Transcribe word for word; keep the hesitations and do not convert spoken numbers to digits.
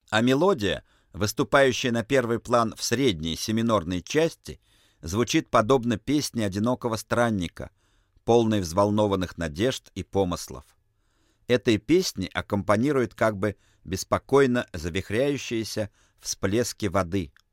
А мелодия, выступающая на первый план в средней семинорной части, звучит подобно песне одинокого странника, полной взволнованных надежд и помыслов. Этой песне аккомпанируют как бы беспокойно завихряющиеся всплески воды.